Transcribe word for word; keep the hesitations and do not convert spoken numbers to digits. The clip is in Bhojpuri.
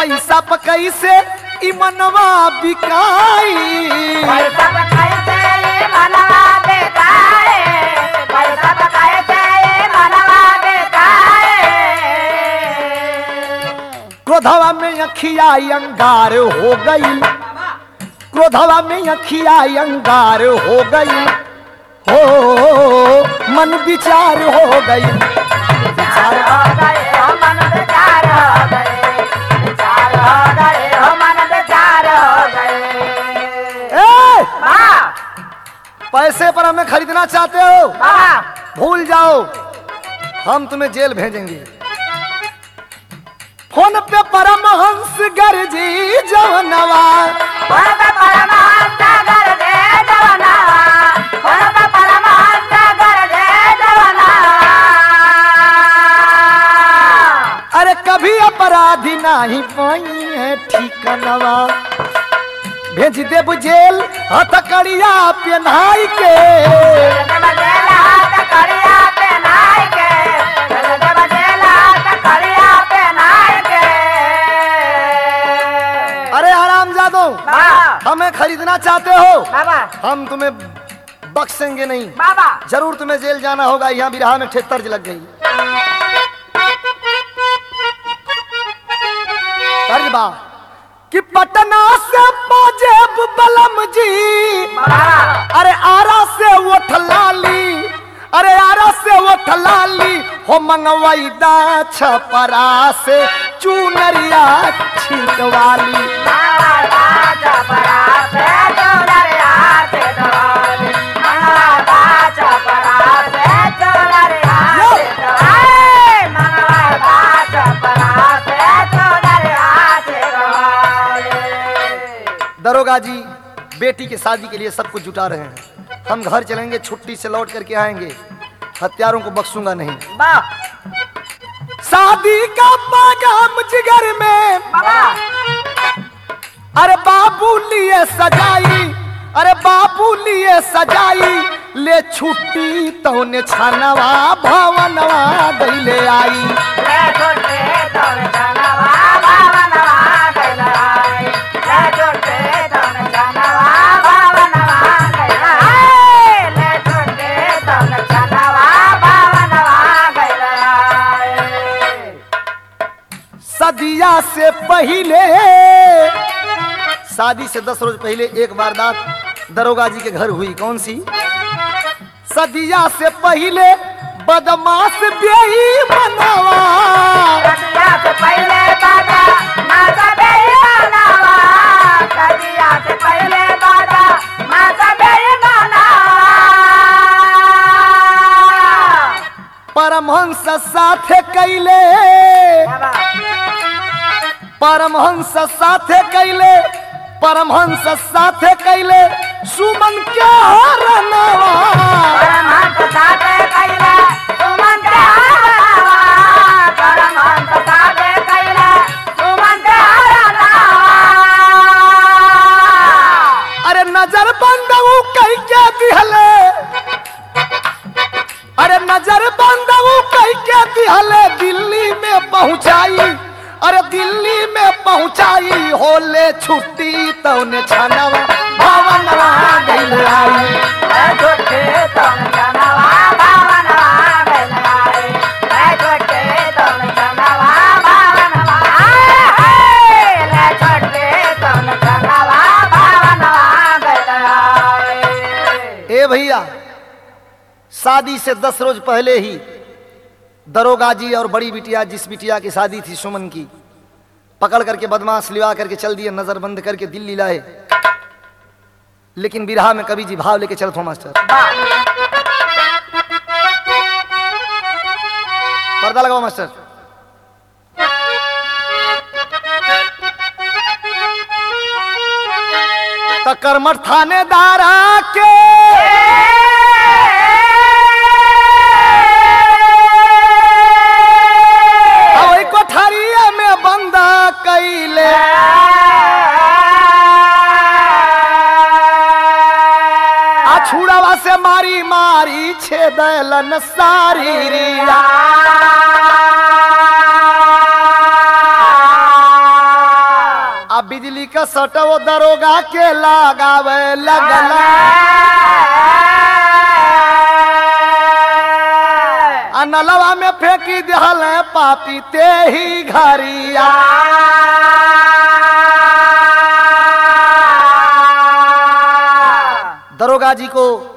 पैसा पकई से ई मनवा बिकाई पैसा पकाए से ये मनवा बेकाए पैसा पकाए से ये मनवा बेकाए क्रोधवा में अखिया अंगार हो गई क्रोधवा में अखिया अंगार हो गई हो मन विचार हो गई विचार हो गए हो मन विचार हो गए विचार हो गए हो मन विचार हो गए ए, वाह पैसे पर हमें खरीदना चाहते हो वाह भूल जाओ हम तुम्हें जेल भेजेंगे फोन पे परमहंस गरजी जवनवा परम परमात्मा कर दे जवना परम परमात्मा कर दे जवना अरे कभी अपराधी नहीं पाई है ठिकानवा भेज देब जेल हथकड़िया पेन्हाई के जब जेला तकड़िया पे नाई के जब जेला तकड़िया पे नाई के अरे हराम जादो वाह हमें खरीदना चाहते हो बाबा हम तुम्हें बख्शेंगे नहीं बाबा जरूर तुम्हें जेल जाना होगा यहाँ बिरहा में ठेठ तर्ज लग गई तर्ज बा कि पटना से पाजेब बलम जी बाबा अरे आरा से वो ठलाली अरे आरा से वो ठलाली हो मंगवाई दा छपरा से चुनरिया छिटवाली बाबा चपरा से चोलरिया से दवाली मंगवा चपरा से चोलरिया से दवाली मंगवा चपरा से चोलरिया से दवाली दरोगा जी बेटी की शादी के लिए सब कुछ जुटा रहे हैं हम घर चलेंगे छुट्टी से लौट करके आएंगे हत्यारों को बख्शूंगा नहीं वाह शादी का पैगाम जिगर में बाबा अरे बाबू लिए सजाई अरे बाबू लिए सजाई ले छुट्टी तो ने छानवा भवनवा गईले आई ले छोटे तोन जनवा भावनवा गइलाई ले छोटे तोन जनवा भावनवा गइलाई ले छोटे तोन जनवा भावनवा गइलाई सदिया से पहले शादी से दस रोज पहले एक वारदात दरोगा जी के घर हुई कौन सी सदिया से पहले बदमाश बेई मनावा कदिया से पहले बाजा माता बेईमानवा कदिया से पहले बाजा माता बेईमानवा परमहंस साथे कैले बाबा परमहंस साथे कैले परमहंस साथे कैले सुमन के हरनवा परमहंस साथे कैला सुमन के हरनवा परमहंस साथे कैला सुमन के हरनवा अरे नजर बंदऊ कई के दिहले अरे नजर बंदऊ कई के दिहले दिल्ली में पहुंचाई अरे दिल्ली में पहुंचाई होले छुट्टी तौने छानवा भवनवा गइल आई ले छोटे तोन जनवा भावनवा गइलाई ले छोटे तोन जनवा भावनवा हाय ले छोटे तोन जनवा भावनवा गइलाई ए भैया शादी से दस रोज पहले ही दरोगा जी और बड़ी बिटिया जिस बिटिया की शादी थी सुमन की पकड़ करके बदमाश लिवा करके चल दिए नजर बंद करके दिल्ली लाए लेकिन बिरहा में कवि जी भाव लेके चलत हो मास्टर पर्दा लगाओ मास्टर तकरमठ थानेदार के अवई कोठरिया में बंद कैले छुड़ावा से मारी मारी छेदलन सारी रिया अब बिजली का सट वो दरोगा के लगावे लगला आ नलवा में फेंकी दिहल पापी ते ही घरिया दरोगा जी को